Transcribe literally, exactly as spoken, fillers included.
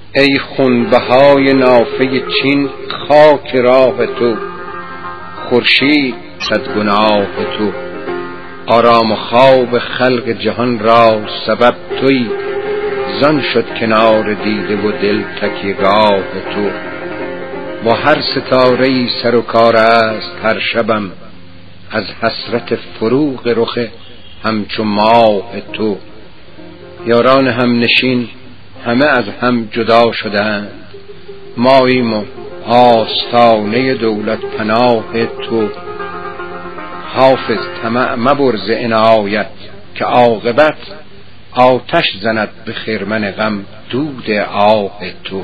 ای خونبهای نافه چین خاک راه تو، خورشید صد گناه تو. آرام و خواب خلق جهان را سبب تویی، زان شد کنار دیده و دل تکیهگاه تو. با هر ستاره‌ای سر و کار است هر شبم، از حسرت فروغ رخ همچو ماه تو. یاران هم نشین همه از هم جدا شدند، ماییم و آستانه دولت پناه تو. حافظ طمع مبر ز عنایت که عاقبت، آتش زند به خرمن غم دود آه تو.